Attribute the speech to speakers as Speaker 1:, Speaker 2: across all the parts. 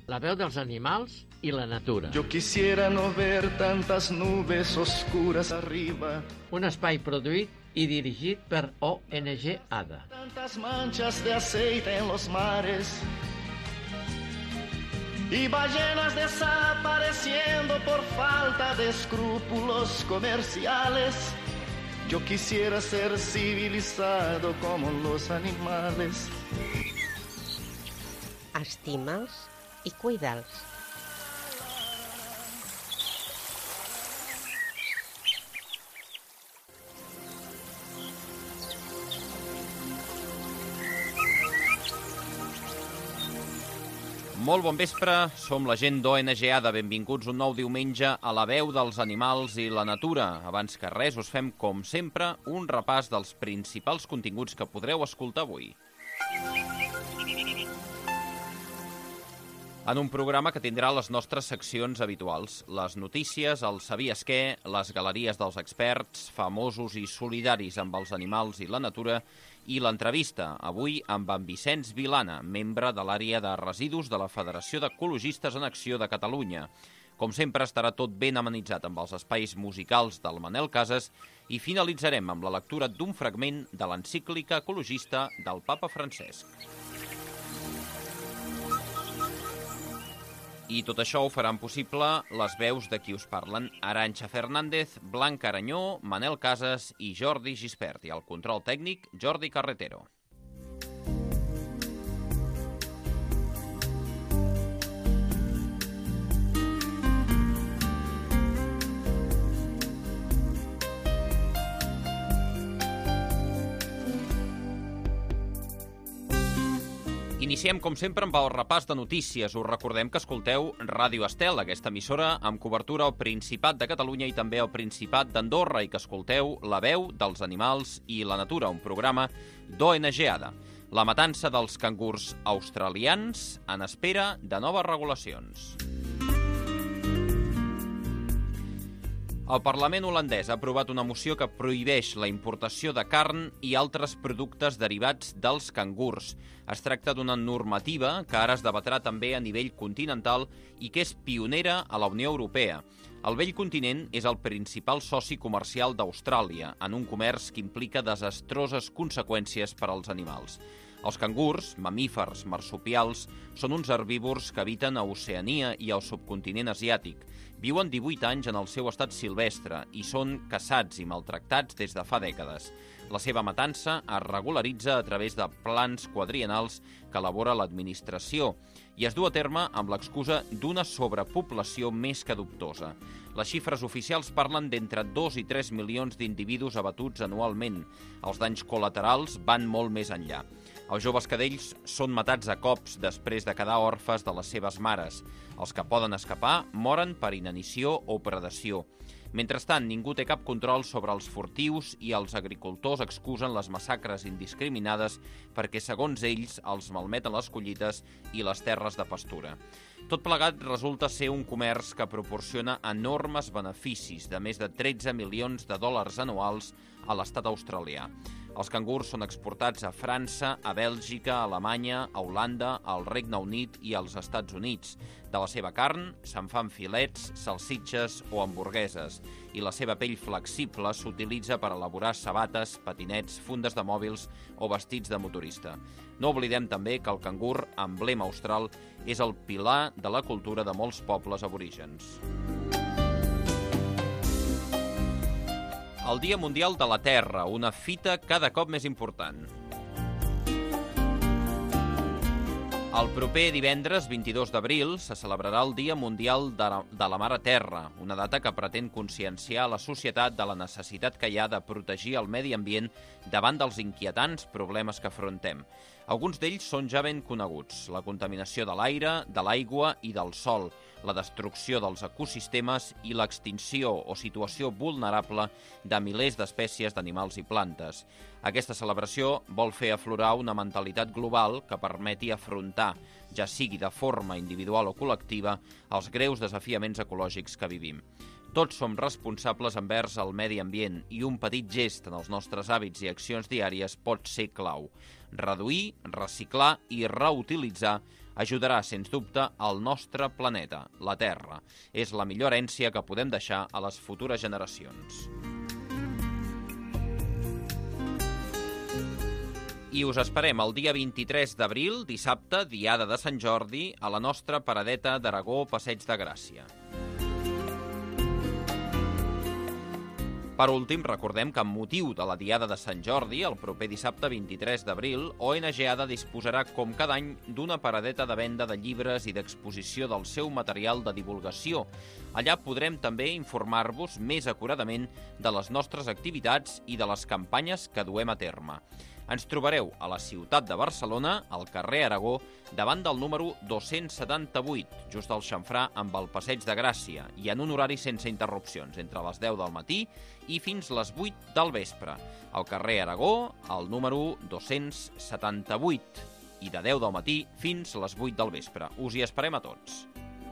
Speaker 1: La veu dels animals i la natura.
Speaker 2: Yo quisiera no ver tantas nubes oscuras arriba.
Speaker 1: Un espai produït i dirigit per ONG ADA.
Speaker 2: Tantas manchas de aceite en los mares. Y ballenas desapareciendo por falta de escrúpulos comerciales. Yo quisiera ser civilizado como los animales.
Speaker 3: Estima'ls i cuida'ls.
Speaker 4: Molt bon vespre, som la gent d'ONG ADA. Benvinguts un nou diumenge a la veu dels animals i la natura. Abans que res, us fem, com sempre, un repàs dels principals continguts que podreu escoltar avui. En un programa que tindrà les nostres seccions habituals. Les notícies, el sabies què, les galeries dels experts, famosos i solidaris amb els animals i la natura, i l'entrevista, avui amb en Vicenç Vilana, membre de l'àrea de residus de la Federació d'Ecologistes en Acció de Catalunya. Com sempre, estarà tot ben amenitzat amb els espais musicals del Manel Casas i finalitzarem amb la lectura d'un fragment de l'encíclica ecologista del Papa Francesc. I tot això ho faran possible les veus de qui us parlen: Arantxa Fernández, Blanca Aranyó, Manel Casas i Jordi Gispert. I al control tècnic, Jordi Carretero. Iniciem, com sempre, amb el repàs de notícies. Us recordem que escolteu Ràdio Estel, aquesta emissora amb cobertura al Principat de Catalunya i també al Principat d'Andorra, i que escolteu La veu dels animals i la natura, un programa d'ONG ADA. La matança dels cangurs australians en espera de noves regulacions. El Parlament holandès ha aprovat una moció que prohibeix la importació de carn i altres productes derivats dels cangurs. Es tracta d'una normativa que ara es debatrà també a nivell continental i que és pionera a la Unió Europea. El vell continent és el principal soci comercial d'Austràlia, en un comerç que implica desastroses conseqüències per als animals. Els cangurs, mamífers marsupials, són uns herbívors que habiten a Oceania i al subcontinent asiàtic. Viuen 18 anys en el seu estat silvestre i són caçats i maltractats des de fa dècades. La seva matança es regularitza a través de plans quadriennals que elabora l'administració i es du a terme amb l'excusa d'una sobrepoblació més que dubtosa. Les xifres oficials parlen d'entre 2 i 3 milions d'individus abatuts anualment. Els danys col·laterals van molt més enllà. Els joves cadells són matats a cops després de quedar orfes de les seves mares. Els que poden escapar moren per inanició o predació. Mentrestant, ningú té cap control sobre els furtius i els agricultors excusen les massacres indiscriminades perquè, segons ells, els malmeten les collites i les terres de pastura. Tot plegat resulta ser un comerç que proporciona enormes beneficis de més de 13 milions de dòlars anuals a l'estat australià. Els cangurs són exportats a França, a Bèlgica, a Alemanya, a Holanda, al Regne Unit i als Estats Units. De la seva carn se'n fan filets, salsitxes o hamburgueses, i la seva pell flexible s'utilitza per elaborar sabates, patinets, fundes de mòbils o vestits de motorista. No oblidem també que el cangur, emblema austral, és el pilar de la cultura de molts pobles aborígens. El Dia Mundial de la Terra, una fita cada cop més important. El proper divendres 22 d'abril se celebrarà el Dia Mundial de la Mare Terra, una data que pretén conscienciar la societat de la necessitat que hi ha de protegir el medi ambient davant dels inquietants problemes que afrontem. Alguns d'ells són ja ben coneguts: la contaminació de l'aire, de l'aigua i del sòl, la destrucció dels ecosistemes i l'extinció o situació vulnerable de milers d'espècies d'animals i plantes. Aquesta celebració vol fer aflorar una mentalitat global que permeti afrontar, ja sigui de forma individual o col·lectiva, els greus desafiaments ecològics que vivim. Tots som responsables envers el medi ambient i un petit gest en els nostres hàbits i accions diàries pot ser clau. Reduir, reciclar i reutilitzar ajudarà, sens dubte, al nostre planeta, la Terra. És la millor herència que podem deixar a les futures generacions. I us esperem el dia 23 d'abril, dissabte, diada de Sant Jordi, a la nostra paradeta d'Aragó, Passeig de Gràcia. Per últim, recordem que amb motiu de la Diada de Sant Jordi, el proper dissabte 23 d'abril, ONG ADA disposarà, com cada any, d'una paradeta de venda de llibres i d'exposició del seu material de divulgació. Allà podrem també informar-vos més acuradament de les nostres activitats i de les campanyes que duem a terme. Ens trobareu a la ciutat de Barcelona, al carrer Aragó, davant del número 278, just al xamfrà amb el Passeig de Gràcia, i en un horari sense interrupcions, entre les 10 del matí i fins les 8 del vespre. Al carrer Aragó, al número 278, i de 10 del matí fins les 8 del vespre. Us hi esperem a tots.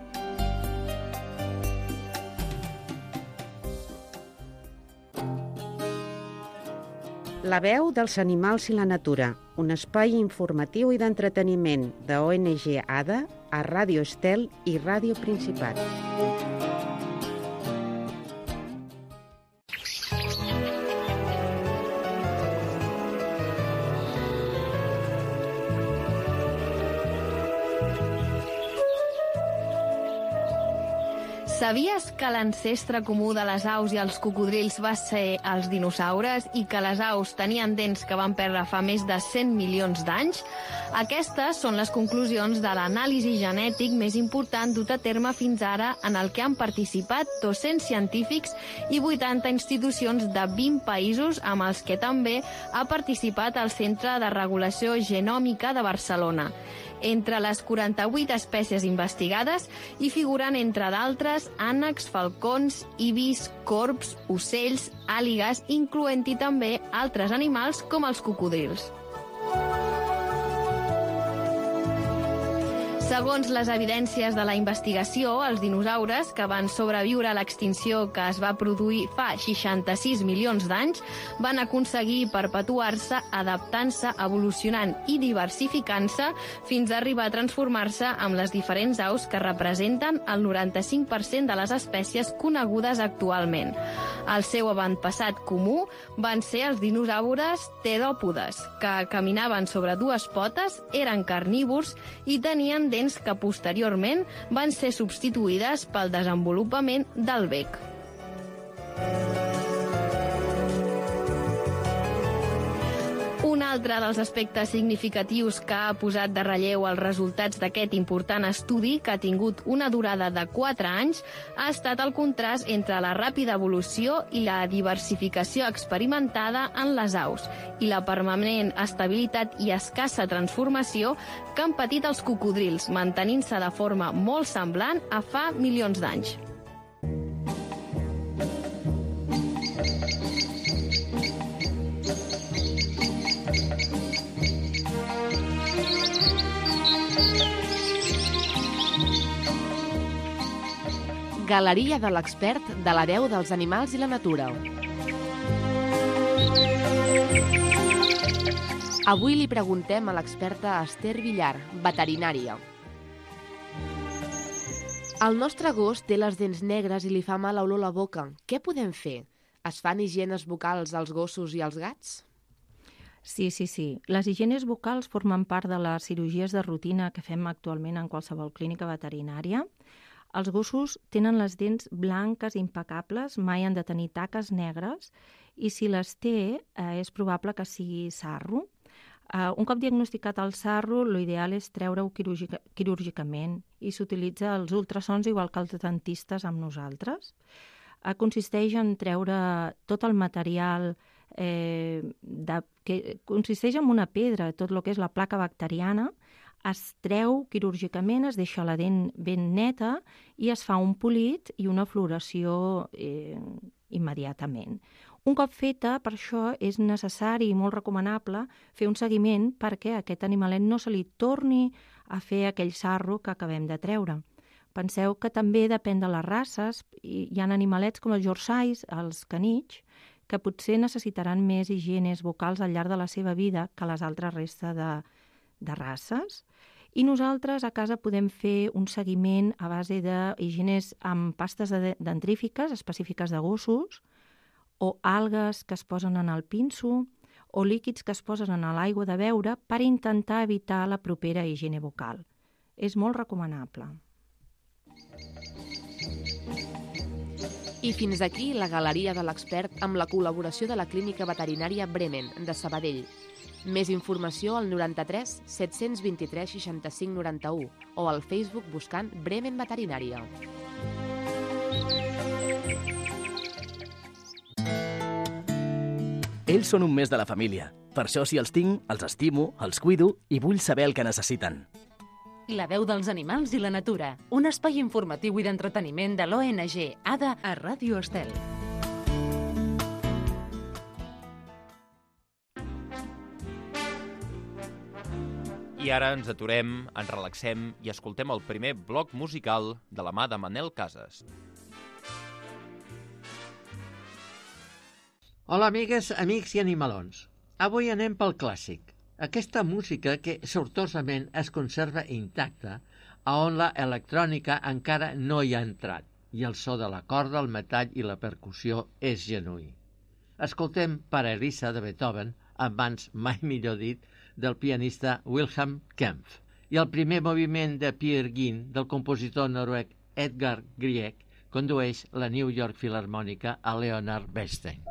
Speaker 3: La veu dels animals i la natura, un espai informatiu i d'entreteniment de ONG ADA a Ràdio Estel i Ràdio Principat.
Speaker 5: Sabies que l'ancestre comú de les aus i els cocodrils va ser els dinosaures i que les aus tenien dents que van perdre fa més de 100 milions d'anys? Aquestes són les conclusions de l'anàlisi genètic més important dut a terme fins ara, en el que han participat 200 científics i 80 institucions de 20 països, amb els que també ha participat el Centre de Regulació Genòmica de Barcelona. Entre les 48 espècies investigades hi figuren, entre d'altres, ànecs, falcons, ibis, corbs, ocells, àligues, incloent-hi també altres animals com els cocodrils. Segons les evidències de la investigació, els dinosaures, que van sobreviure a l'extinció que es va produir fa 66 milions d'anys, van aconseguir perpetuar-se, adaptant-se, evolucionant i diversificant-se fins a arribar a transformar-se amb les diferents aus que representen el 95% de les espècies conegudes actualment. El seu avantpassat comú van ser els dinosaures teròpodes, que caminaven sobre dues potes, eren carnívors i tenien dents que posteriorment van ser substituïdes pel desenvolupament del bec. Un altre dels aspectes significatius que ha posat de relleu els resultats d'aquest important estudi, que ha tingut una durada de 4 anys, ha estat el contrast entre la ràpida evolució i la diversificació experimentada en les aus i la permanent estabilitat i escassa transformació que han patit els cocodrils, mantenint-se de forma molt semblant a fa milions d'anys.
Speaker 6: Galeria de l'expert de la veu dels animals i la natura. Avui li preguntem a l'experta Esther Villar, veterinària. El nostre gos té les dents negres i li fa mal olor a la boca. Què podem fer? Es fan higienes bucals als gossos i als gats?
Speaker 7: Sí. Les higienes bucals formen part de les cirurgies de rutina que fem actualment en qualsevol clínica veterinària. Els gossos tenen les dents blanques impecables, mai han de tenir taques negres, i si les té, és probable que sigui sarro. Un cop diagnosticat el sarro, l'ideal és treure-ho quirúrgicament i s'utilitza els ultrasons igual que els dentistes amb nosaltres. Consisteix en treure tot el material que consisteix en una pedra, tot el que és la placa bacteriana, es treu quirúrgicament, es deixa la dent ben neta i es fa un polit i una floració immediatament. Un cop feta, per això és necessari i molt recomanable fer un seguiment perquè a aquest animalet no se li torni a fer aquell sarro que acabem de treure. Penseu que també depèn de les races. Hi ha animalets com els Yorkshires, els canitx, que potser necessitaran més higienes bucals al llarg de la seva vida que les altres restes de races. I nosaltres a casa podem fer un seguiment a base d'higienes amb pastes dentrífiques específiques de gossos, o algues que es posen en el pinso, o líquids que es posen en l'aigua de beure per intentar evitar la propera higiene bucal. És molt recomanable.
Speaker 6: I fins aquí la Galeria de l'Expert amb la col·laboració de la Clínica Veterinària Bremen, de Sabadell. Més informació al 93 723 65 91 o al Facebook buscant Bremen Veterinària.
Speaker 8: Ells són un mes de la família. Per això, si els tinc, els estimo, els cuido i vull saber el que necessiten.
Speaker 9: La veu dels animals i la natura. Un espai informatiu i d'entreteniment de l'ONG ADA a Ràdio Estel.
Speaker 4: I ara ens aturem, ens relaxem i escoltem el primer bloc musical de la mà de Manel Casas.
Speaker 1: Hola, amigues, amics i animalons. Avui anem pel clàssic. Aquesta música que sortosament es conserva intacta, a on la electrònica encara no hi ha entrat, i el so de la corda, el metall i la percussió és genuí. Escoltem Paradiso de Beethoven, abans mai millor dit, del pianista Wilhelm Kempff, i el primer moviment de Peer Gynt del compositor noruec Edgar Grieg condueix la New York Filharmònica a Leonard Bernstein.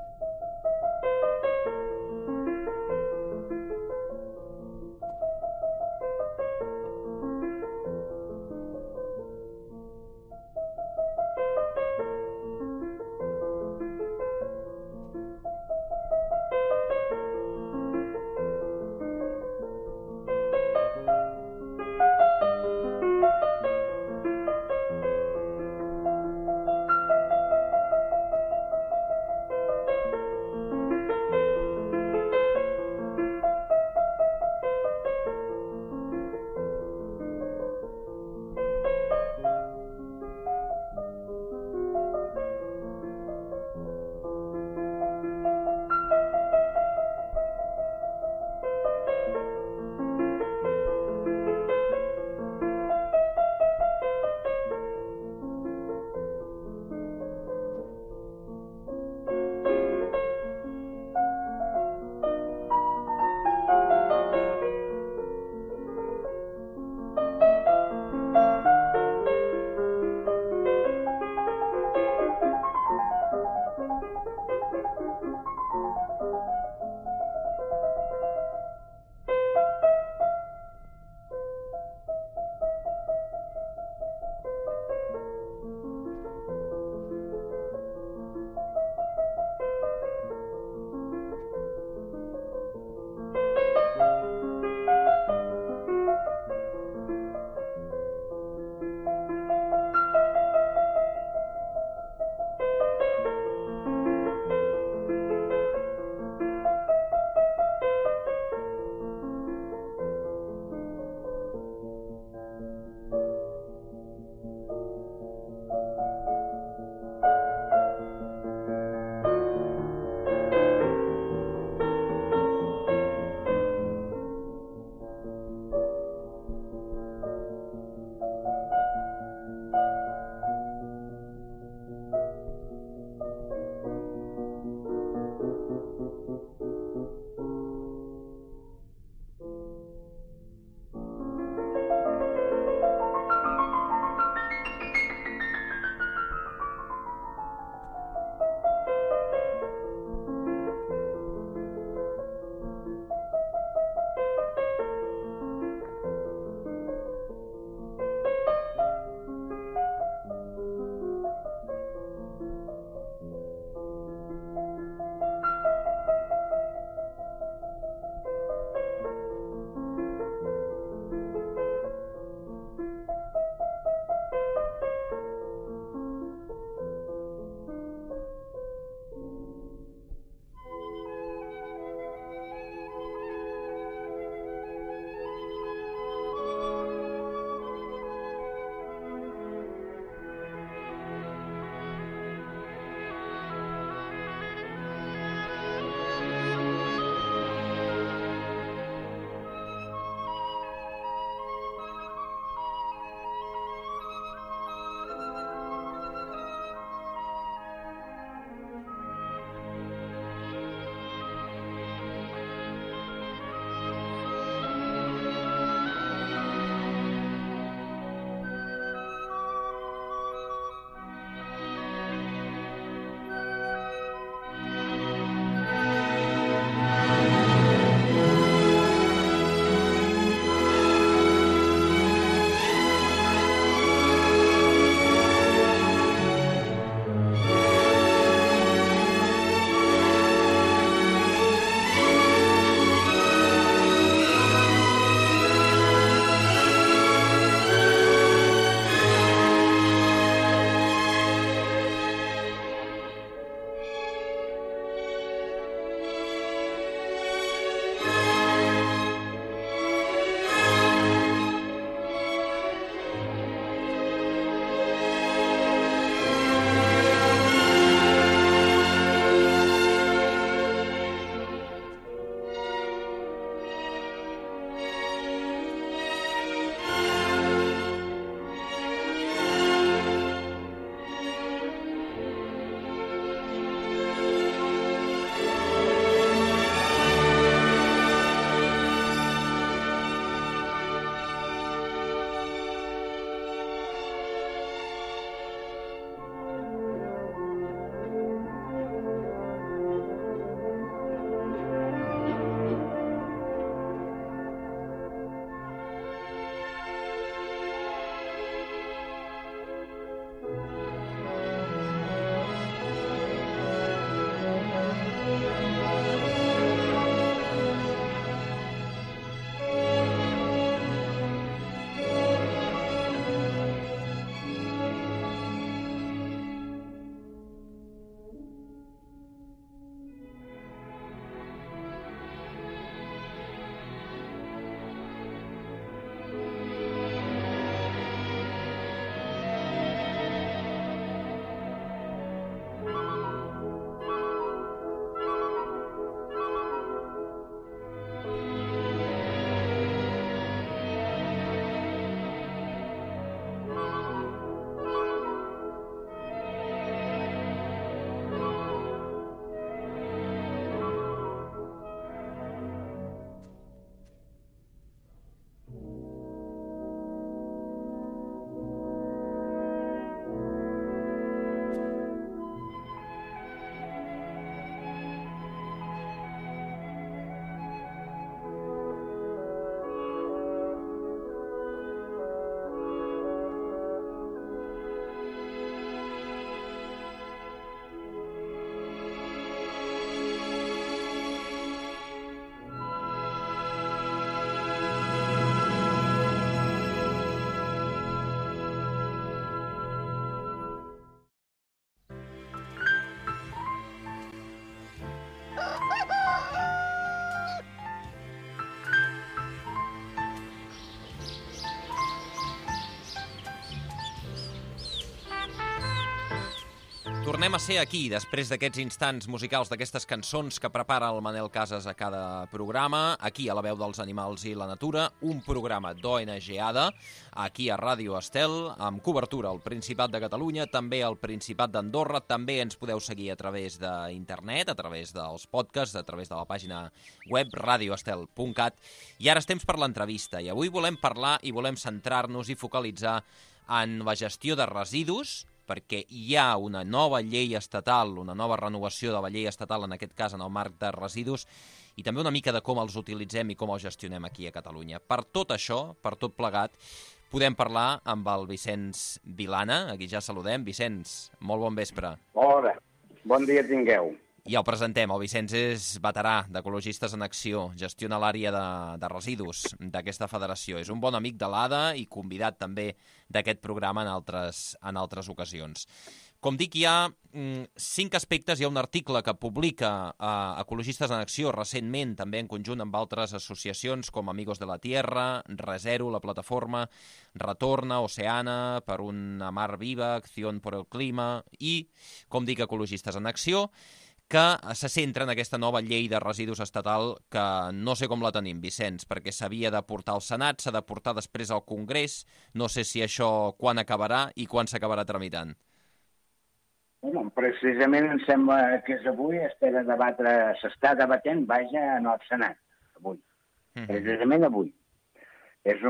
Speaker 4: Tornem a ser aquí, després d'aquests instants musicals, d'aquestes cançons que prepara el Manel Casas a cada programa, aquí a La Veu dels Animals i la Natura, un programa d'ONG ADA, aquí a Ràdio Estel, amb cobertura al Principat de Catalunya, també al Principat d'Andorra, també ens podeu seguir a través d'internet, a través dels podcasts, a través de la pàgina web radioestel.cat, i ara estem per l'entrevista, i avui volem parlar i volem centrar-nos i focalitzar en la gestió de residus, perquè hi ha una nova llei estatal, una nova renovació de la llei estatal, en aquest cas en el marc de residus, i també una mica de com els utilitzem i com els gestionem aquí a Catalunya. Per tot això, per tot plegat, podem parlar amb el Vicenç Vilana, a qui ja saludem. Vicenç, molt bon vespre.
Speaker 10: Hola, bon dia tingueu.
Speaker 4: I el presentem. El Vicenç és veterà d'Ecologistes en Acció, gestiona l'àrea de residus d'aquesta federació. És un bon amic de l'ADA i convidat també d'aquest programa en altres ocasions. Com dic, hi ha 5 aspectes. Hi ha un article que publica Ecologistes en Acció recentment, també en conjunt amb altres associacions com Amigos de la Tierra, Resero, la plataforma, Retorna, Oceana, Per una Mar Viva, Acción por el Clima i, com dic, Ecologistes en Acció, que se centra en aquesta nova llei de residus estatal que no sé com la tenim, Vicenç, perquè s'havia de portar al Senat, s'ha de portar després al Congrés, no sé si això quan acabarà i quan s'acabarà tramitant.
Speaker 10: Bueno, precisament em sembla que és avui, s'està debatent, vaja, en el Senat, avui. Precisament avui. És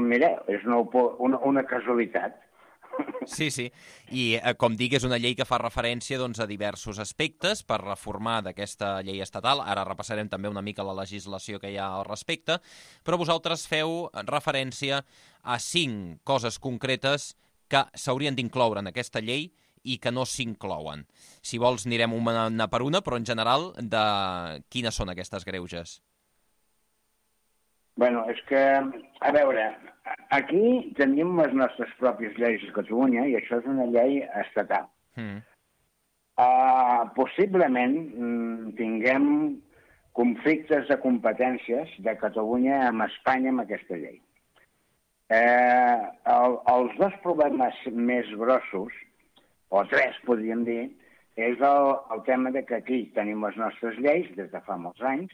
Speaker 10: una casualitat.
Speaker 4: Sí, i com dic, és una llei que fa referència a diversos aspectes per reformar d'aquesta llei estatal. Ara repassarem també una mica la legislació que hi ha al respecte, però vosaltres feu referència a 5 coses concretes que s'haurien d'incloure en aquesta llei i que no s'inclouen. Si vols anirem una per una, però en general, de quines són aquestes greuges?
Speaker 10: Bueno, és que, a veure, aquí tenim les nostres pròpies lleis a Catalunya i això és una llei estatal. Possiblement tinguem conflictes de competències de Catalunya amb Espanya amb aquesta llei. Els 2 problemes més grossos, o 3 podríem dir, és el tema de que aquí tenim les nostres lleis des de fa molts anys.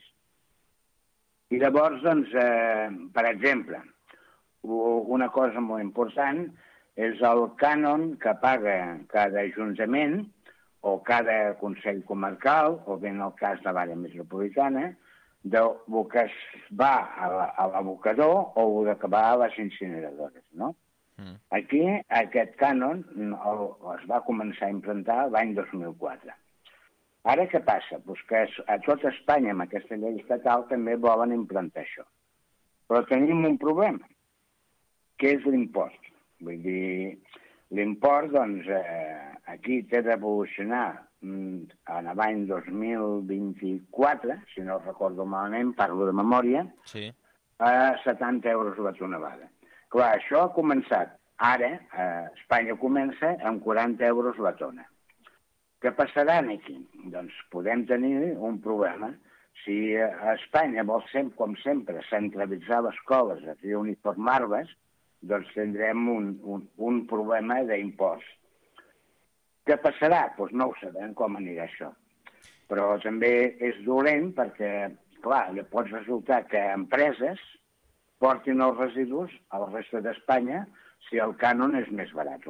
Speaker 10: I llavors, doncs, per exemple, una cosa molt important és el cànon que paga cada ajuntament o cada consell comarcal, o bé en el cas de l'àrea metropolitana, del que es va a l'abocador o el que va a les incineradores, no? Aquí aquest cànon es va començar a implantar l'any 2004. Ara què passa? Pues que a tot Espanya, amb aquesta llei estatal, també volen implantar això. Però tenim un problema, que és l'impost. Vull dir, l'import, doncs, aquí té d'evolucionar en l'any 2024, si no recordo malament, parlo de memòria, a 70 euros la tonelada. Clar, això ha començat. Ara, Espanya comença amb 40 euros la tona. Què passarà aquí? Doncs podem tenir un problema. Si Espanya vol, com sempre, centralitzar les escoles i uniformar-les, doncs tindrem un problema d'impost. Què passarà? Doncs no ho sabem com anirà això. Però també és dolent perquè, clar, pot resultar que empreses portin els residus a la resta d'Espanya si el cànon és més barat.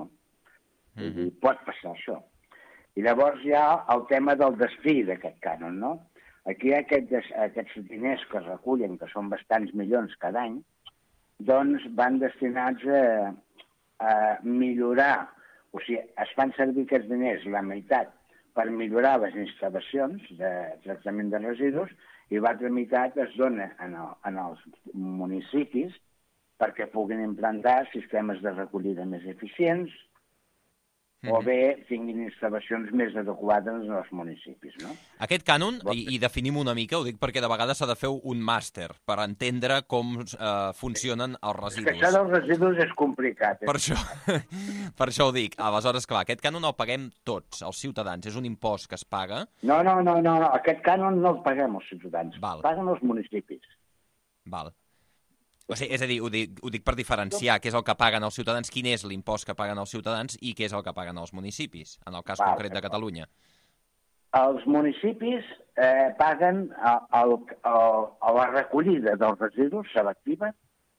Speaker 10: Pot passar això. I llavors hi ha el tema del destí d'aquest cànon, no? Aquí aquests diners que es recullen, que són bastants milions cada any, doncs van destinats a millorar, o sigui, es fan servir aquests diners, la meitat, per millorar les instal·lacions de tractament de residus i l'altra meitat es dona en els municipis perquè puguin implantar sistemes de recollida més eficients, o bé tinguin instal·lacions més adequades als municipis, no?
Speaker 4: Aquest cànon, i definim una mica, ho dic perquè de vegades s'ha de fer un màster per entendre com funcionen els residus.
Speaker 10: És que això dels residus és complicat.
Speaker 4: Per això ho dic. Aleshores, clar, aquest cànon el paguem tots, els ciutadans. És un impost que es paga.
Speaker 10: No. Aquest cànon no el paguem els ciutadans. El paguen els municipis.
Speaker 4: Val. O sigui, és a dir, ho dic per diferenciar què és el que paguen els ciutadans, quin és l'impost que paguen els ciutadans i què és el que paguen els municipis, en el cas concret de Catalunya.
Speaker 10: Els municipis paguen la recollida dels residus selectiva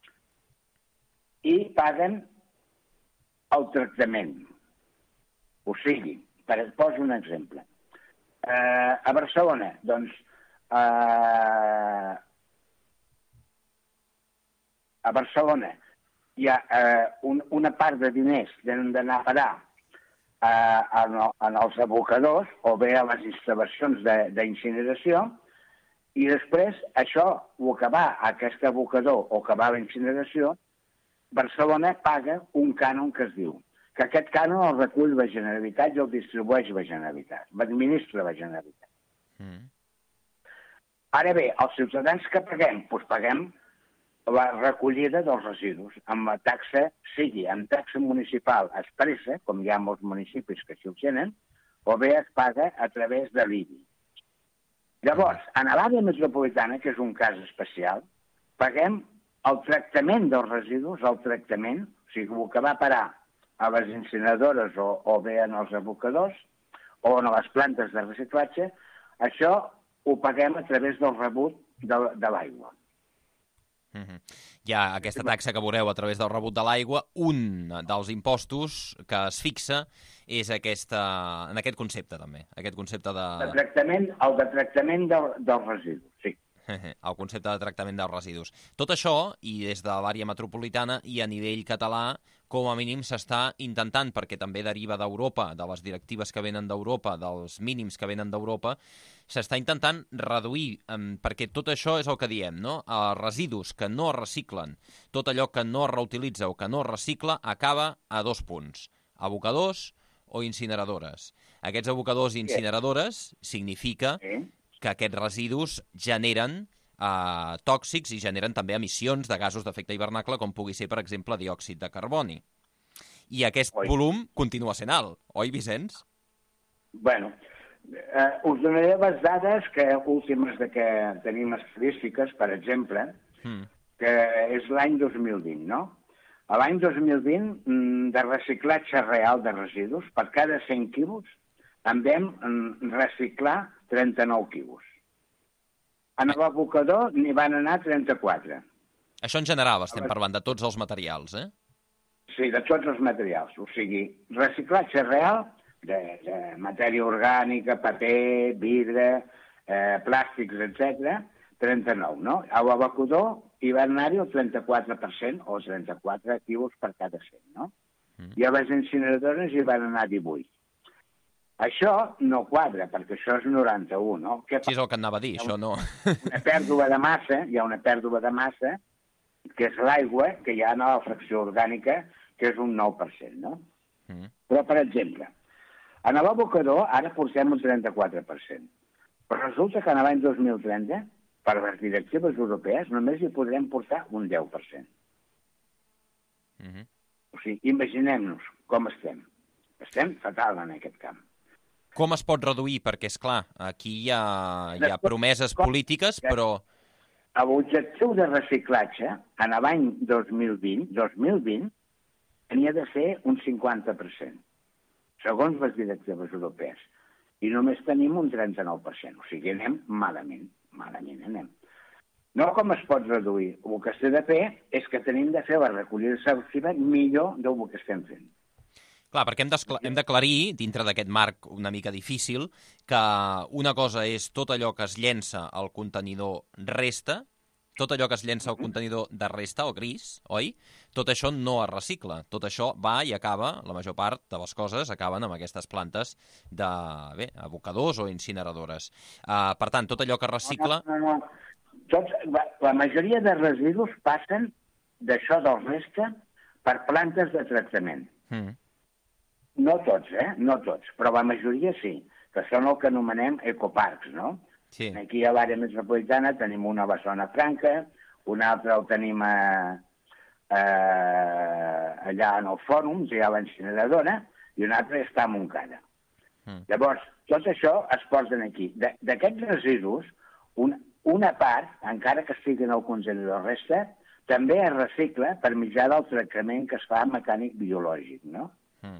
Speaker 10: i paguen el tractament. O sigui, poso un exemple. A Barcelona, doncs, a Barcelona hi ha una part de diners que han d'anar a parar en els abocadors o bé a les instal·lacions d'incineració i després això, el que va a aquest abocador o que va a la incineració, Barcelona paga un cànon que es diu, que aquest cànon el recull la Generalitat i el distribueix la Generalitat, l'administra la Generalitat. Ara bé, els ciutadans que paguem? Doncs paguem la recollida dels residus amb la taxa, sigui amb taxa municipal expressa, com hi ha molts municipis que així ho tenen, o bé es paga a través de l'IBI. Llavors, en l'àrea metropolitana, que és un cas especial, paguem el tractament dels residus, el tractament, o sigui, el que va parar a les incineradores o bé en els abocadors o en les plantes de reciclatge, això ho paguem a través del rebut de l'aigua.
Speaker 4: Hi ha aquesta taxa que veureu a través del rebut de l'aigua. Un dels impostos que es fixa és en aquest concepte, també. Aquest concepte de...
Speaker 10: El de tractament dels residus, sí.
Speaker 4: El concepte de tractament dels residus. Tot això, i des de l'àrea metropolitana i a nivell català, com a mínim s'està intentant, perquè també deriva d'Europa, de les directives que venen d'Europa, dels mínims que venen d'Europa, s'està intentant reduir, perquè tot això és el que diem, no? Els residus que no es reciclen, tot allò que no es reutilitza o que no es recicla, acaba a 2 punts, abocadors o incineradores. Aquests abocadors i incineradores significa que aquests residus generen tòxics i generen també emissions de gasos d'efecte hivernacle, com pugui ser, per exemple, diòxid de carboni. I aquest volum continua sent alt, oi, Vicenç?
Speaker 10: Bueno, us donaré les dades últimes de que tenim estadístiques, per exemple, que és l'any 2020, no? A l'any 2020, de reciclatge real de residus, per cada 100 quilos, en vam reciclar 39 quilos. En l'abocador n'hi van anar 34.
Speaker 4: Això en general estem parlant de tots els materials, eh?
Speaker 10: Sí, de tots els materials. O sigui, reciclatge real de matèria orgànica, paper, vidre, plàstics, etc., 39, no? A l'abocador hi va anar-hi el 34%, o 34 quilos per cada 100, no? I a les incineradores hi van anar 18. Això no quadra, perquè això és 91, no?
Speaker 4: Sí, és el que anava a dir, això no.
Speaker 10: Una pèrdua de massa, hi ha una pèrdua de massa, que és l'aigua, que hi ha a la fracció orgànica, que és un 9%, no? Però, per exemple, en l'abocador ara portem un 34%, però resulta que en l'any 2030, per les directives europees, només hi podrem portar un 10%. O sigui, imaginem-nos com estem. Estem fatal en aquest camp.
Speaker 4: Com es pot reduir? Perquè, esclar, aquí hi ha promeses polítiques, però...
Speaker 10: L'objectiu de reciclatge, en l'any 2020, tenia de ser un 50%, segons les directives europees. I només tenim un 39%. O sigui, anem malament anem. No com es pot reduir. El que s'ha de fer és que tenim de fer la recollida selectiva millor del que estem fent.
Speaker 4: Clar, perquè hem d'aclarir, dintre d'aquest marc una mica difícil, que una cosa és tot allò que es llença al contenidor resta, tot allò que es llença al contenidor de resta, o gris, oi? Tot això no es recicla. Tot això va i acaba, la major part de les coses acaben amb aquestes plantes de, abocadors o incineradores. Per tant, tot allò que es recicla...
Speaker 10: No. La majoria de residus passen d'això del resta per plantes de tractament. No tots, no tots, però la majoria sí, que són el que anomenem ecoparcs, no? Sí. Aquí a l'àrea metropolitana tenim una a la zona franca, una altra el tenim allà en el fòrum, hi ha l'incineradora, i una altra està a Montcada. Llavors, tot això es porten aquí. D'aquests residus, una part, encara que estigui en el contenidor resta, també es recicla per mitjà del tractament que es fa mecànic biològic, no?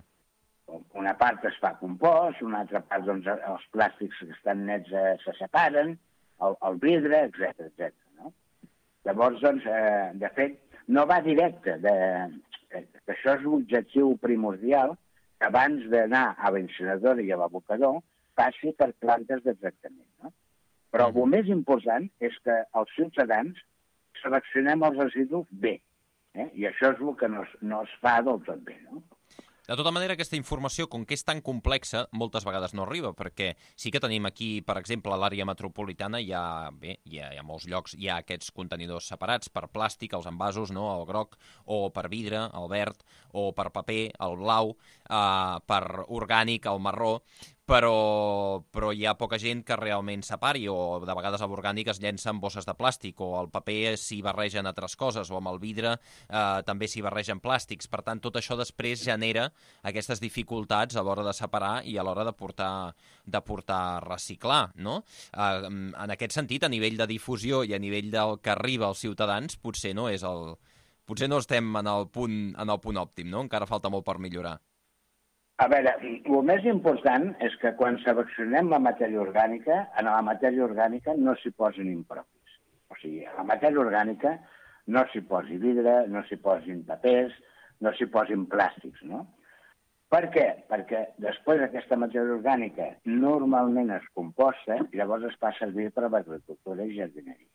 Speaker 10: Una part es fa compost, una altra part, doncs, els plàstics que estan nets se separen, el vidre, etc. No? Llavors, doncs, de fet, no va directe. Això és l'objectiu primordial, que abans d'anar a l'incinerador i a l'abocador passi per plantes de tractament. No? Però el més important és que els ciutadans seleccionem els residus bé. I això és el que no es fa del tot bé, no?
Speaker 4: De tota manera, aquesta informació, com que és tan complexa, moltes vegades no arriba, perquè sí que tenim aquí, per exemple, a l'àrea metropolitana, hi ha molts llocs, hi ha aquests contenidors separats per plàstic, els envasos, no? El groc, o per vidre, el verd, o per paper, el blau, per orgànic, el marró, però hi ha poca gent que realment separi, o de vegades a l'orgànic es llencen bosses de plàstic, o el paper s'hi barregen altres coses, o amb el vidre també s'hi barregen plàstics. Per tant, tot això després genera aquestes dificultats a l'hora de separar i a l'hora de portar a reciclar, no? En aquest sentit, a nivell de difusió i a nivell del que arriba als ciutadans, potser no estem en el punt òptim, no? Encara falta molt per millorar.
Speaker 10: A veure, el més important és que quan seleccionem la matèria orgànica, en la matèria orgànica no s'hi posin impropis. O sigui, a la matèria orgànica no s'hi posi vidre, no s'hi posin papers, no s'hi posin plàstics, no? Per què? Perquè després aquesta matèria orgànica normalment es composta i llavors es fa servir per a l'agricultura i jardineria.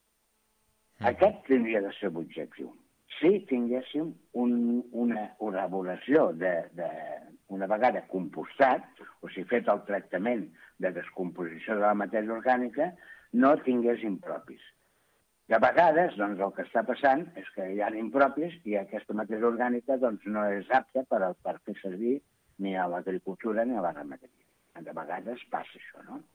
Speaker 10: Aquest tindria de ser l'objectiu. Si tinguéssim una elaboració una vegada compostat, o sigui, fet el tractament de descomposició de la matèria orgànica, no tingués impropis. De vegades, doncs, el que està passant és que hi ha impropis i aquesta matèria orgànica doncs, no és apta per fer servir ni a l'agricultura ni a la ramaderia. De vegades passa això, no?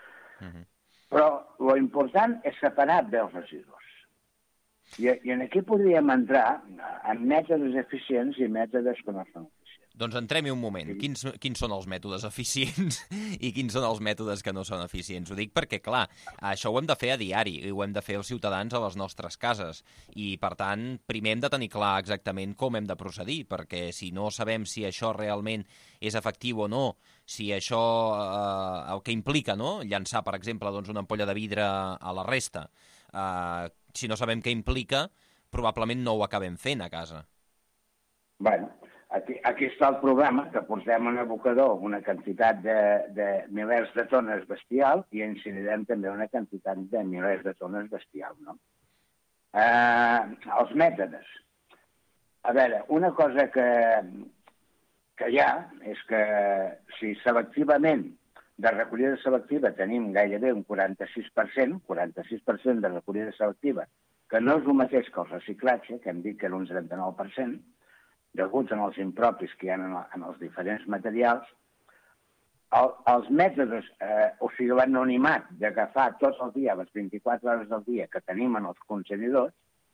Speaker 10: Però l'important és separar bé els residus. I aquí podríem entrar en mètodes eficients i mètodes que no són eficients.
Speaker 4: Doncs entrem-hi un moment. Quins són els mètodes eficients i quins són els mètodes que no són eficients? Ho dic perquè, clar, això ho hem de fer a diari i ho hem de fer els ciutadans a les nostres cases. I, per tant, primer hem de tenir clar exactament com hem de procedir, perquè si no sabem si això realment és efectiu o no, si això el que implica, no?, llançar, per exemple, doncs, una ampolla de vidre a la resta, si no sabem què implica, probablement no ho acabem fent a casa.
Speaker 10: Bueno, aquí està el problema, que portem un abocador una quantitat de milers de tones bestial i incinerem també una quantitat de milers de tones bestial, no? Els mètodes. A veure, una cosa que hi ha és que si selectivament de recollida selectiva tenim gairebé un 46% de recollida selectiva, que no és el mateix que el reciclatge, que hem dit que era un 39%, deguts als impropis que hi ha en els diferents materials, els mètodes, o sigui, l'anonimat d'agafar tot el dia, les 24 hores del dia que tenim en els contenidors,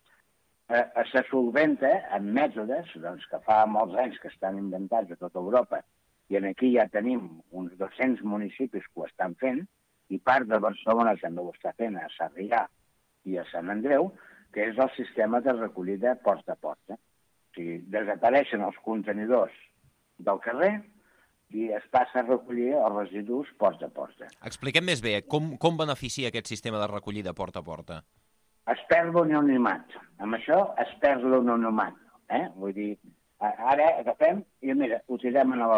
Speaker 10: se solventa amb mètodes doncs, que fa molts anys que estan inventats a tota Europa, i aquí ja tenim uns 200 municipis que ho estan fent, i part de Barcelona també ho està fent a Sarrià i a Sant Andreu, que és el sistema de recollida porta a porta. O sigui, desapareixen els contenidors del carrer i es passa a recollir els residus porta a porta.
Speaker 4: Expliquem més bé, com beneficia aquest sistema de recollida porta a porta?
Speaker 10: Es perd l'anonimat. Amb això es perd l'anonimat. Vull dir, ara agafem i, mira, ho tirem en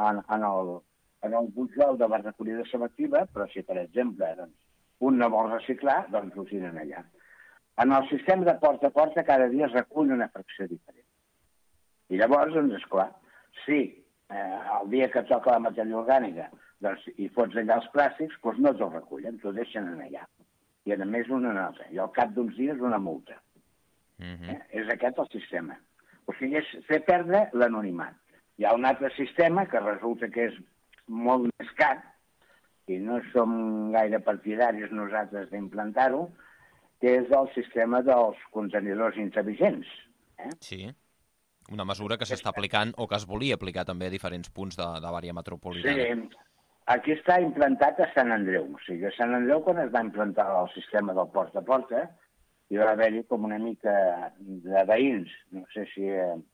Speaker 10: el bujol de la recollida selectiva, però si, per exemple, un no vol reciclar, doncs ho tiren allà. En el sistema de porta a porta cada dia es recull una fracció diferent. I llavors, doncs, esclar, si el dia que toca la matèria orgànica doncs, hi fots allà els plàstics, doncs no te'l recullen, t'ho deixen allà. I, a més, una nota. I al cap d'uns dies una multa. És aquest el sistema. O sigui, és fer perdre l'anonimat. Hi ha un altre sistema que resulta que és molt més car, i no som gaire partidaris nosaltres d'implantar-ho, que és el sistema dels contenidors intel·ligents.
Speaker 4: Sí, una mesura que s'està aplicant o que es volia aplicar també a diferents punts de l'àrea metropolitana.
Speaker 10: Sí, aquí està implantat a Sant Andreu. O sigui, a Sant Andreu, quan es va implantar el sistema del porta a porta, hi va haver-hi com una mica de veïns, no sé si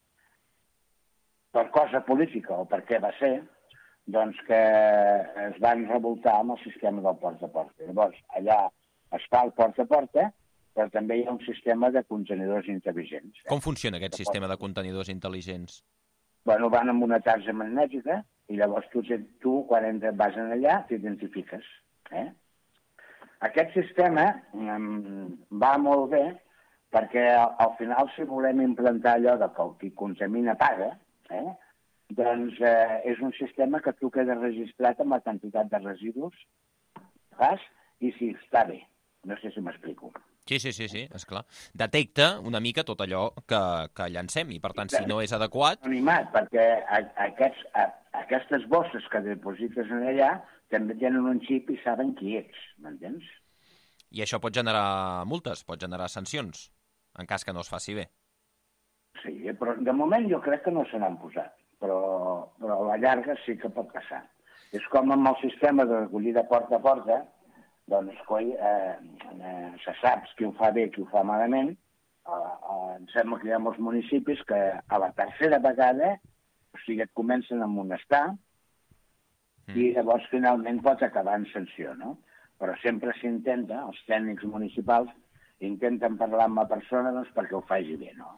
Speaker 10: per cosa política o per què va ser, doncs que es van revoltar amb el sistema del porta a porta. Llavors, allà es fa el porta a porta, però també hi ha un sistema de contenidors intel·ligents.
Speaker 4: Com funciona aquest sistema de contenidors intel·ligents?
Speaker 10: Bueno, van amb una tarja magnètica i llavors tu quan vas allà, t'identifiques. Aquest sistema va molt bé perquè al final, si volem implantar allò de que el qui contamina paga, doncs és un sistema que tu quedes registrat amb la quantitat de residus que fas i si està bé. No sé si m'explico.
Speaker 4: Sí, esclar. Detecta una mica tot allò que llancem i, per tant, si no és adequat...
Speaker 10: Animat, perquè aquestes bosses que deposites allà també tenen un xip i saben qui ets, m'entens?
Speaker 4: I això pot generar multes, pot generar sancions, en cas que no es faci bé.
Speaker 10: Sí, però de moment jo crec que no se n'han posat, però a la llarga sí que pot passar. És com amb el sistema de recollida porta a porta, doncs, se sap qui ho fa bé i qui ho fa malament. Em sembla que hi ha molts municipis que a la tercera vegada, et comencen a amonestar i llavors finalment pot acabar en sanció, no? Però sempre s'intenta, els tècnics municipals intenten parlar amb la persona perquè ho faci bé, no?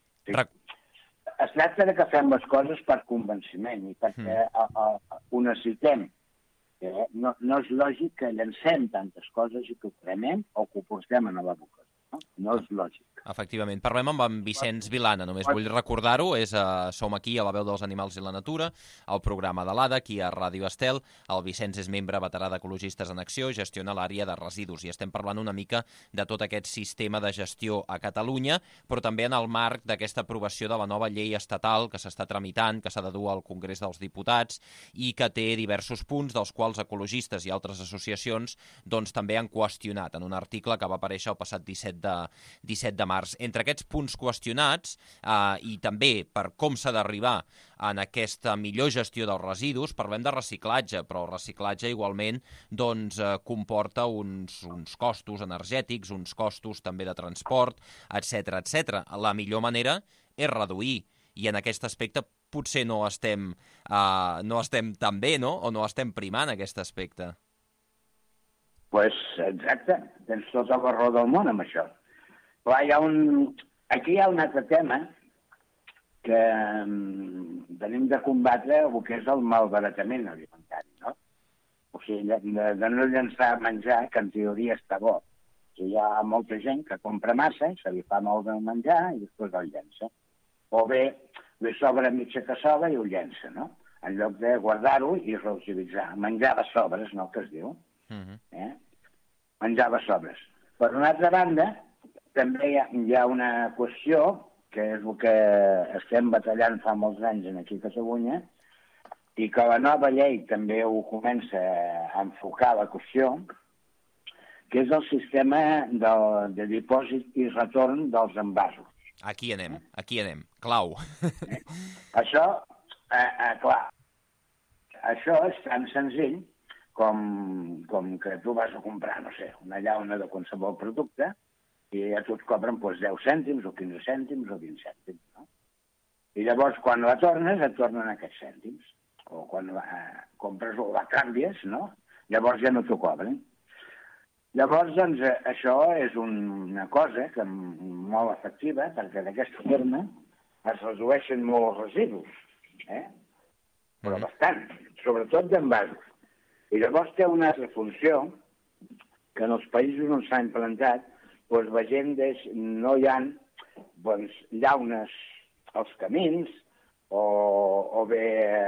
Speaker 10: Es tracta de que fem les coses per convenciment i perquè ho necessitem. No és lògic que llancem tantes coses i que ho cremem o que ho portem a la boca. No és lògic.
Speaker 4: Efectivament. Parlem amb en Vicenç Vilana, només vull recordar-ho, som aquí a La Veu dels Animals i la Natura, al programa de l'ADA, aquí a Ràdio Estel. El Vicenç és membre veterà d'Ecologistes en Acció, gestiona l'àrea de residus, i estem parlant una mica de tot aquest sistema de gestió a Catalunya, però també en el marc d'aquesta aprovació de la nova llei estatal que s'està tramitant, que s'ha de dur al Congrés dels Diputats i que té diversos punts, dels quals ecologistes i altres associacions doncs també han qüestionat en un article que va aparèixer el passat 17 de març. Entre aquests punts qüestionats i també per com s'ha d'arribar en aquesta millor gestió dels residus, parlem de reciclatge, però el reciclatge igualment doncs, comporta uns costos energètics, uns costos també de transport, etc. La millor manera és reduir, i en aquest aspecte potser no estem tan bé, no? O no estem primant aquest aspecte.
Speaker 10: Pues exacte, tens tota la raó del món amb això. Però aquí hi ha un altre tema que tenim de combatre, el que és el malbaratament alimentari, no? O sigui, de no llançar menjar, que en teoria està bo. O sigui, hi ha molta gent que compra massa, se li fa molt de menjar i després el llença. O bé, li sobra mitja cassola i ho llença, no? En lloc de guardar-ho i reutilitzar. Menjar a sobres, no, que es diu. Menjar a sobres. Per una altra banda, també hi ha una qüestió, que és el que estem batallant fa molts anys aquí a Catalunya, i que la nova llei també ho comença a enfocar la qüestió, que és el sistema de dipòsit i retorn dels envasos.
Speaker 4: Aquí anem, clau.
Speaker 10: Això, clar, això és tan senzill com que tu vas a comprar, no sé, una llauna de qualsevol producte i a tu et cobren 10 cèntims o 15 cèntims o 20 cèntims, no? I llavors, quan la tornes, et tornen aquests cèntims. O quan compres o la canvies, no? Llavors ja no t'ho cobren. Llavors, doncs, això és una cosa que molt efectiva, perquè d'aquesta forma es redueixen molt els residus, però bastant, sobretot d'envasos. I llavors té una altra funció, que en els països on s'ha implantat, doncs la gent no hi ha llaunes als camins o bé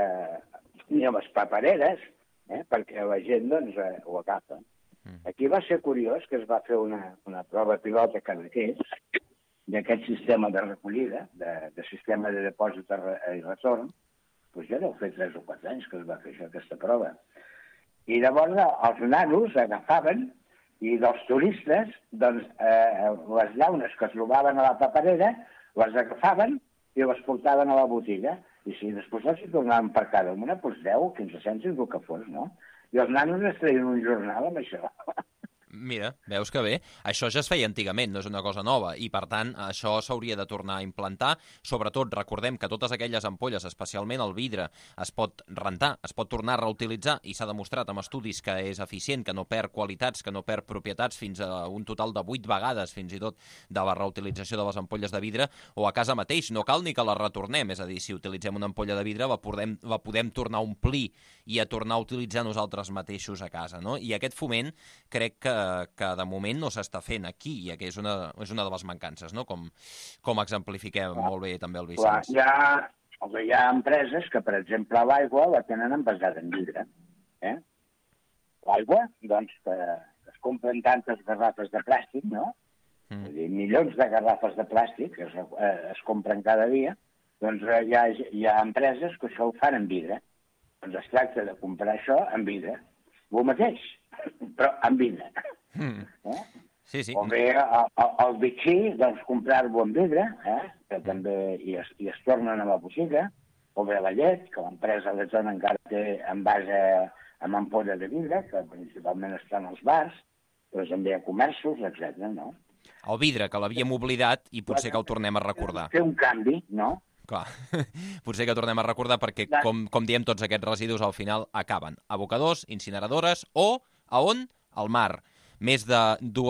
Speaker 10: ni a les papereres, perquè la gent doncs, ho agafa. Aquí va ser curiós que es va fer una prova pilota a Cadaqués d'aquest sistema de recollida, de sistema de depòsit i retorn. Doncs ja deu fer 3 o 4 anys que es va fer això, aquesta prova. I llavors els nanos agafaven i dels turistes, doncs, les llaunes que trobaven a la paperera, les agafaven i les portaven a la botiga. I si després els hi tornaven per cada una, doncs 10 o 15 cèntims el que fos, no? I els nanos es treien un jornal amb això.
Speaker 4: Mira, veus que bé. Això ja es feia antigament, no és una cosa nova, i per tant això s'hauria de tornar a implantar. Sobretot recordem que totes aquelles ampolles, especialment el vidre, es pot rentar, es pot tornar a reutilitzar, i s'ha demostrat amb estudis que és eficient, que no perd qualitats, que no perd propietats fins a un total de 8 vegades, fins i tot, de la reutilització de les ampolles de vidre, o a casa mateix. No cal ni que la retornem, és a dir, si utilitzem una ampolla de vidre la podem tornar a omplir i a tornar a utilitzar nosaltres mateixos a casa, no? I aquest foment crec que de moment no s'està fent aquí, i que és una de les mancances, no? Com exemplifiquem molt bé també el Vicenç.
Speaker 10: Hi ha empreses que, per exemple, l'aigua la tenen envasada en vidre. L'aigua, doncs, que es compren tantes garrafes de plàstic, no? És a dir, milions de garrafes de plàstic que es compren cada dia, doncs hi ha empreses que això ho fan en vidre. Doncs es tracta de comprar això en vidre. El mateix, però en vidre.
Speaker 4: Sí.
Speaker 10: O bé el bitxí, doncs comprar-lo en vidre, que també hi es tornen a la botiga, o bé la llet, que l'empresa de zona encara té envasa amb ampolla de vidre, que principalment estan als bars, però també a comerços, etc. no?
Speaker 4: El vidre, que l'havíem oblidat, i potser que el tornem a recordar.
Speaker 10: Fer un canvi, no?
Speaker 4: Clar, potser que tornem a recordar perquè, com diem, tots aquests residus al final acaben a abocadors, incineradores o, a on? Al mar. Més de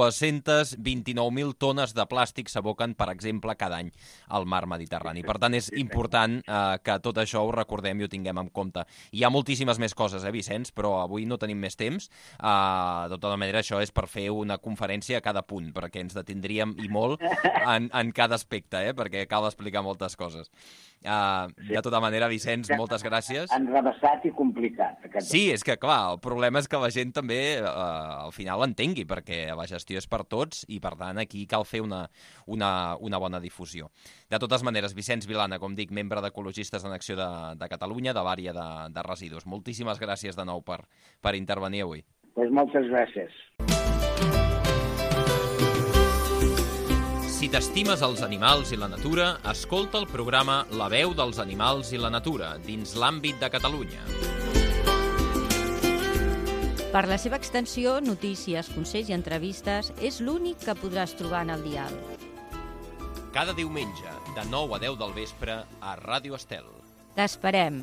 Speaker 4: 229.000 tones de plàstic s'aboquen, per exemple, cada any al mar Mediterrani. Per tant, és important que tot això ho recordem i ho tinguem en compte. Hi ha moltíssimes més coses, Vicenç, però avui no tenim més temps. De tota manera, això és per fer una conferència a cada punt, perquè ens detindríem i molt en cada aspecte, perquè cal explicar moltes coses. De tota manera, Vicenç, moltes gràcies.
Speaker 10: Enrevessat i complicat.
Speaker 4: Sí, és que, clar, el problema és que la gent també al final l'entengui, perquè la gestió és per tots i, per tant, aquí cal fer una bona difusió. De totes maneres, Vicenç Vilana, com dic, membre d'Ecologistes en Acció de Catalunya, de l'àrea de residus. Moltíssimes gràcies de nou per intervenir avui.
Speaker 10: Doncs moltes gràcies.
Speaker 4: Si t'estimes els animals i la natura, escolta el programa La veu dels animals i la natura, dins l'àmbit de Catalunya.
Speaker 11: Per la seva extensió, notícies, consells i entrevistes, és l'únic que podràs trobar en el dial.
Speaker 4: Cada diumenge, de 9 a 10 del vespre, a Ràdio Estel.
Speaker 11: T'esperem.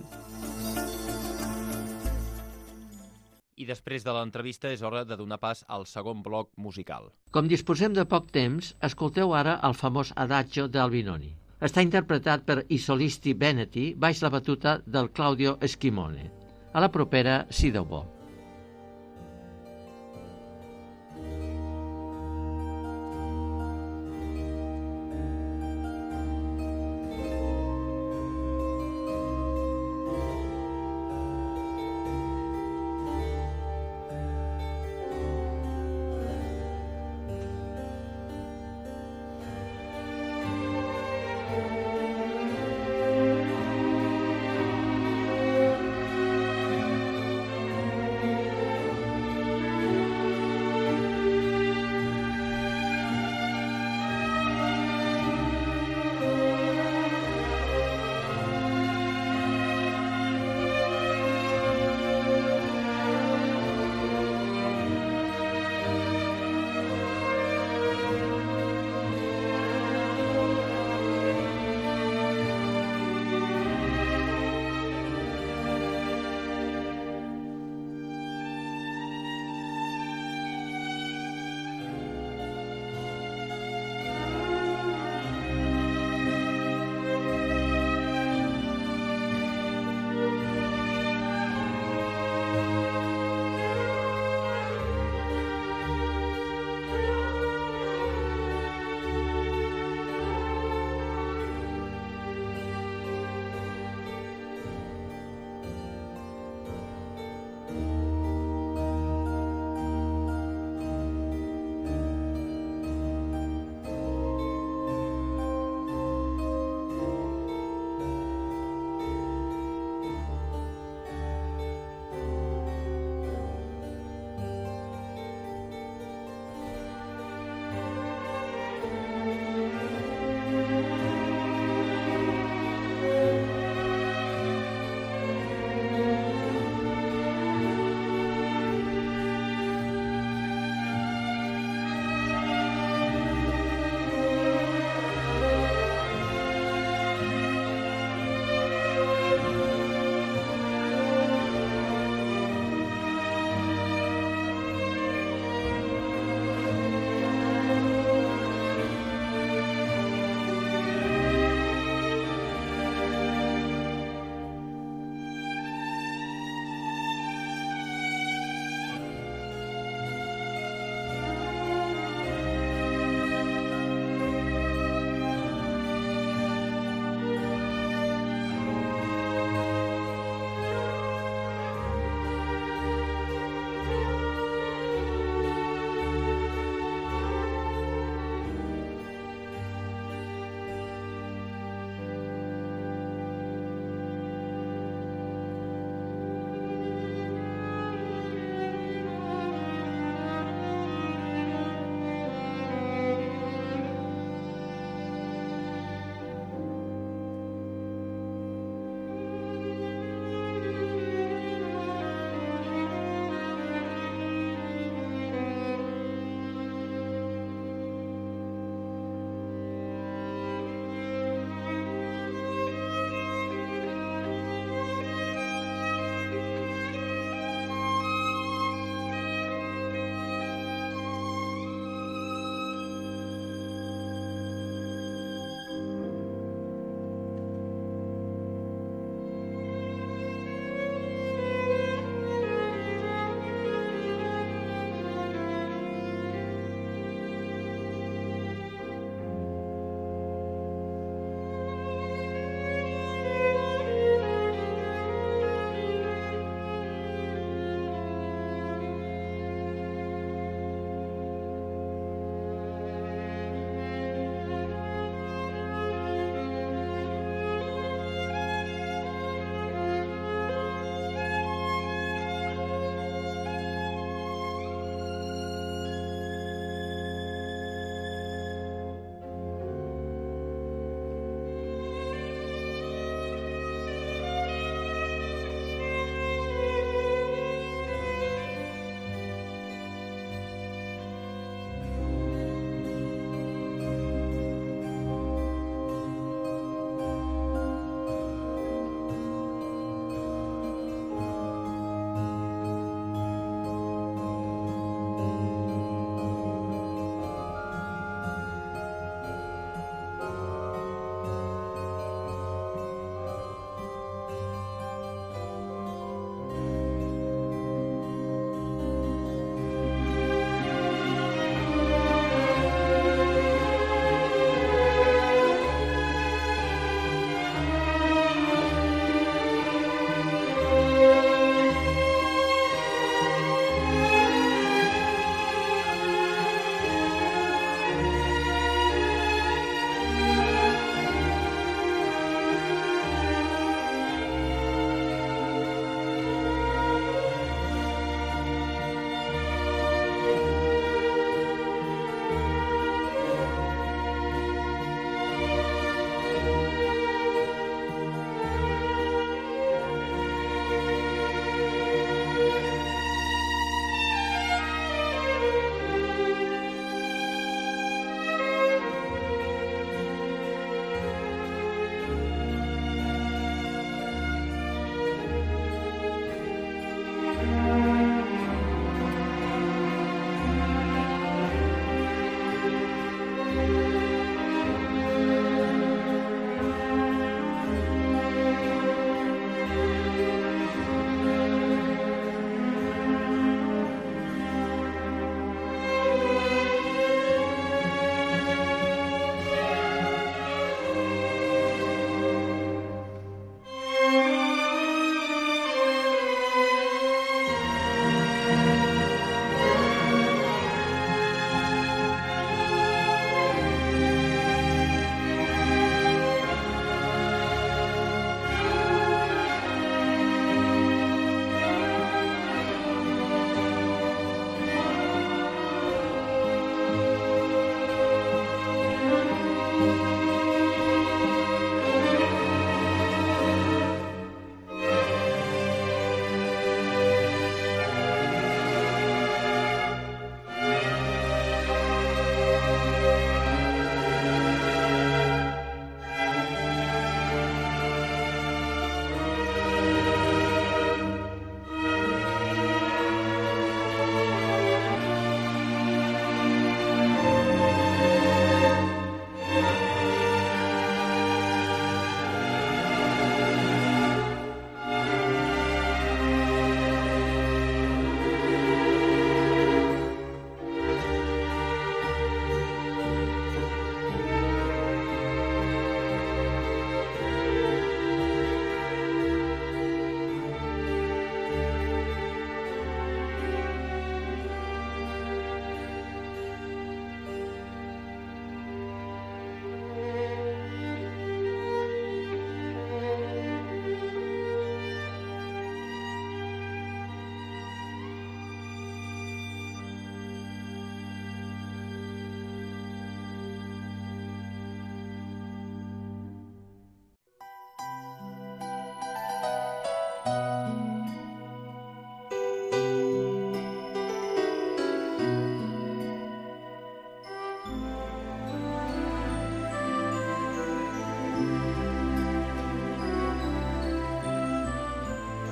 Speaker 4: I després de l'entrevista és hora de donar pas al segon bloc musical.
Speaker 1: Com disposem de poc temps, escolteu ara el famós Adagio d'Albinoni. Està interpretat per I solisti Veneti baix la batuta del Claudio Eschimone. A la propera, si Déu vol.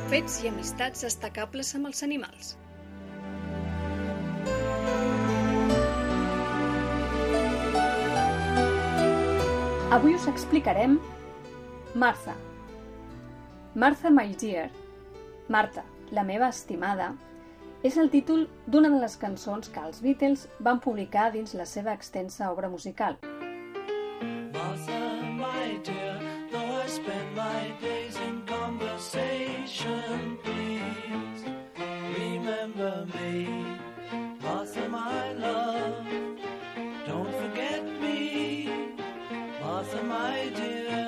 Speaker 12: Fets i amistats destacables amb els animals. Avui us explicarem Martha. Martha, my dear. Marta, la meva estimada, és el títol d'una de les cançons que els Beatles van publicar dins la seva extensa obra musical.
Speaker 13: Martha, my dear, though I spend my days in conversation, please remember me. Martha, my love, don't forget me. Martha, my dear.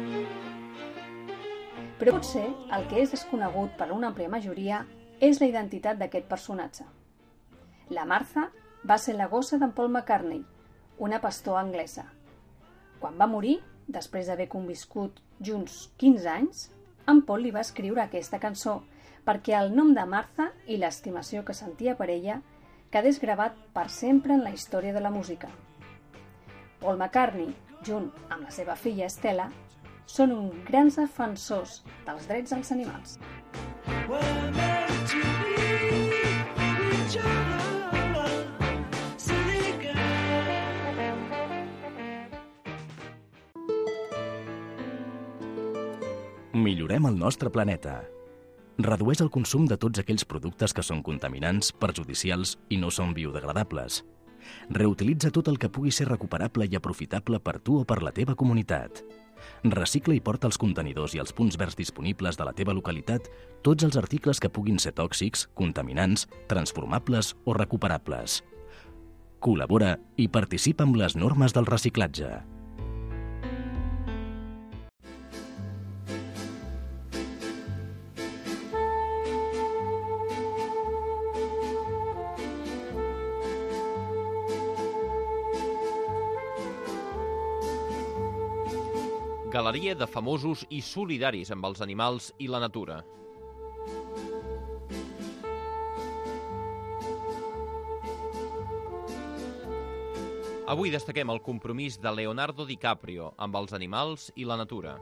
Speaker 12: Però potser el que és desconegut per una àmplia majoria és la identitat d'aquest personatge. La Martha va ser la gossa d'en Paul McCartney, una pastora anglesa. Quan va morir, després d'haver conviscut junts 15 anys, en Paul li va escriure aquesta cançó perquè el nom de Martha i l'estimació que sentia per ella quedés gravat per sempre en la història de la música. Paul McCartney, junt amb la seva filla Stella, són uns grans defensors dels drets dels animals.
Speaker 8: Millorem el nostre planeta. Redueix el consum de tots aquells productes que són contaminants, perjudicials i no són biodegradables. Reutilitza tot el que pugui ser recuperable i aprofitable per tu o per la teva comunitat. Recicla i porta als contenidors i als punts verds disponibles de la teva localitat tots els articles que puguin ser tòxics, contaminants, transformables o recuperables. Col·labora i participa amb les normes del reciclatge.
Speaker 4: Galeria de famosos i solidaris amb els animals i la natura. Avui destaquem el compromís de Leonardo DiCaprio amb els animals i la natura.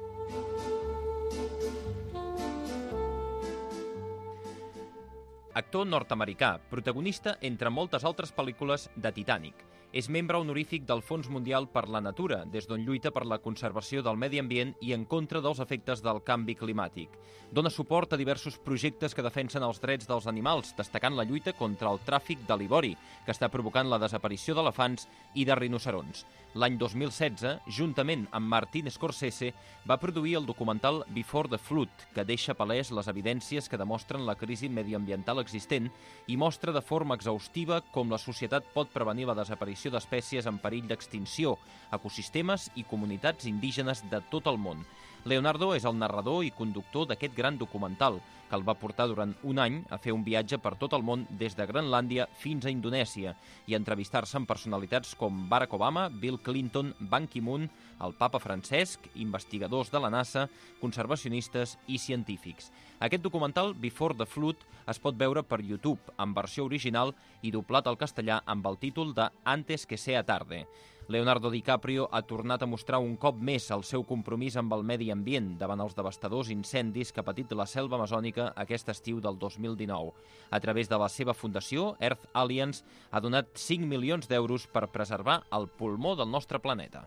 Speaker 4: Actor nord-americà, protagonista, entre moltes altres pel·lícules, de Titanic. És membre honorífic del Fons Mundial per la Natura, des d'on lluita per la conservació del medi ambient i en contra dels efectes del canvi climàtic. Dona suport a diversos projectes que defensen els drets dels animals, destacant la lluita contra el tràfic de l'ivori, que està provocant la desaparició d'elefants i de rinocerons. L'any 2016, juntament amb Martin Scorsese, va produir el documental Before the Flood, que deixa palès les evidències que demostren la crisi mediambiental existent i mostra de forma exhaustiva com la societat pot prevenir la desaparició d'espècies en perill d'extinció, ecosistemes i comunitats indígenes de tot el món. Leonardo és el narrador i conductor d'aquest gran documental, que el va portar durant un any a fer un viatge per tot el món des de Groenlàndia fins a Indonèsia i a entrevistar-se amb personalitats com Barack Obama, Bill Clinton, Ban Ki-moon, el papa Francesc, investigadors de la NASA, conservacionistes i científics. Aquest documental, Before the Flood, es pot veure per YouTube, en versió original i doblat al castellà amb el títol de Antes que sea tarde. Leonardo DiCaprio ha tornat a mostrar un cop més el seu compromís amb el medi ambient davant els devastadors incendis que ha patit la selva amazònica aquest estiu del 2019. A través de la seva fundació, Earth Alliance, ha donat 5 milions d'euros per preservar el pulmó del nostre planeta.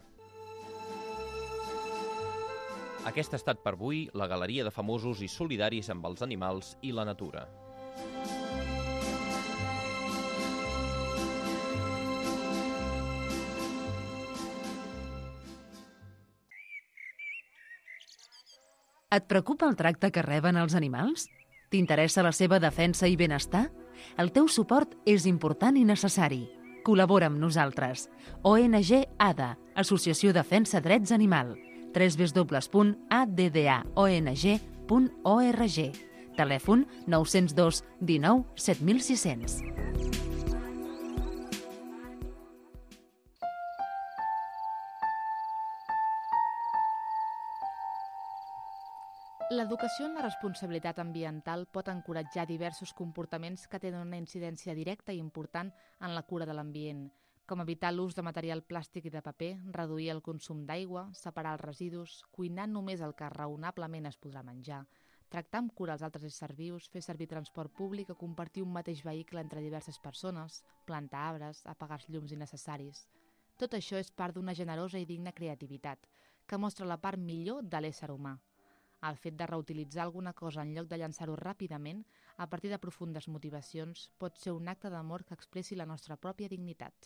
Speaker 4: Aquesta ha estat per avui la galeria de famosos i solidaris amb els animals i la natura.
Speaker 9: Et preocupa el tracte que reben els animals? T'interessa la seva defensa i benestar? El teu suport és important i necessari. Col·labora amb nosaltres. ONG ADA, Associació Defensa Drets Animal. www.addaong.org. Telèfon 902 19 7600.
Speaker 6: L'educació en la responsabilitat ambiental pot encoratjar diversos comportaments que tenen una incidència directa i important en la cura de l'ambient, com evitar l'ús de material plàstic i de paper, reduir el consum d'aigua, separar els residus, cuinar només el que raonablement es podrà menjar, tractar amb cura els altres éssers vius, fer servir transport públic o compartir un mateix vehicle entre diverses persones, plantar arbres, apagar els llums innecessaris. Tot això és part d'una generosa i digna creativitat, que mostra la part millor de l'ésser humà. El fet de reutilitzar alguna cosa en lloc de llançar-ho ràpidament, a partir de profundes motivacions, pot ser un acte d'amor que expressi la nostra pròpia dignitat.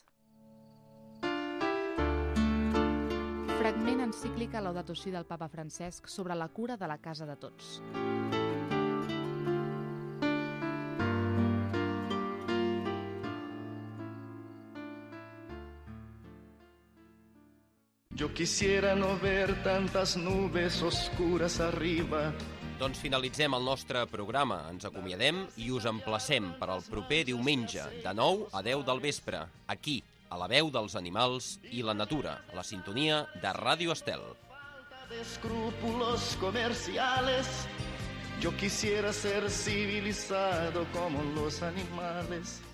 Speaker 6: Fragment encíclica Laudato Si del papa Francesc sobre la cura de la casa de tots.
Speaker 2: Yo quisiera no ver tantas nubes oscuras arriba.
Speaker 4: Doncs finalitzem el nostre programa, ens acomiadem i us emplacem per al proper diumenge, de 9 a 10 del vespre, aquí, a la veu dels animals i la natura, a la sintonia de Ràdio Estel.
Speaker 2: De escrúpulos comerciales, yo quisiera ser civilizado como los animales.